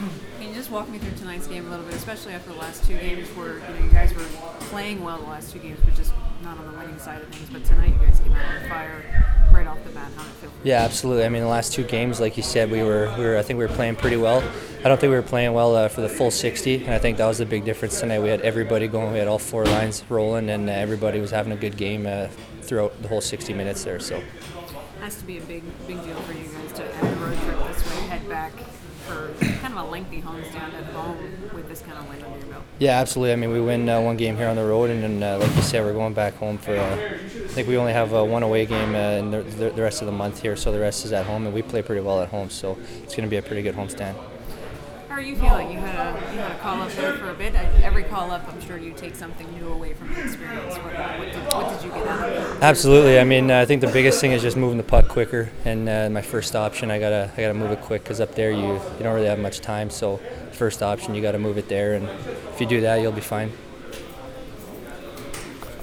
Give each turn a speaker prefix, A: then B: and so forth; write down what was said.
A: Can you just walk me through tonight's game a little bit, especially after the last two games where you guys were playing well the last two games, but just not on the winning side of things. But tonight you guys came out on fire right off the bat. How did it feel for you?
B: Yeah, absolutely. I mean, the last two games, like you said, I think we were playing pretty well. I don't think we were playing well for the full 60, and I think that was the big difference tonight. We had everybody going. We had all four lines rolling, and everybody was having a good game throughout the whole 60 minutes there. So.
A: Has to be a big deal for you guys to have a road trip this way, head back for kind of a lengthy homestand at home with this kind of win under your belt.
B: Yeah, absolutely. I mean, we win one game here on the road, and then, like you said, we're going back home for. I think we only have one away game in the rest of the month here, so the rest is at home, and we play pretty well at home, so it's going to be a pretty good homestand.
A: How are you feeling? You had a call up there for a bit. Every call up, I'm sure you take something new away from the experience. What did you get out of it?
B: Absolutely. I mean, I think the biggest thing is just moving the puck quicker. And my first option, I gotta move it quick because up there you don't really have much time. So first option, you got to move it there, and if you do that, you'll be fine.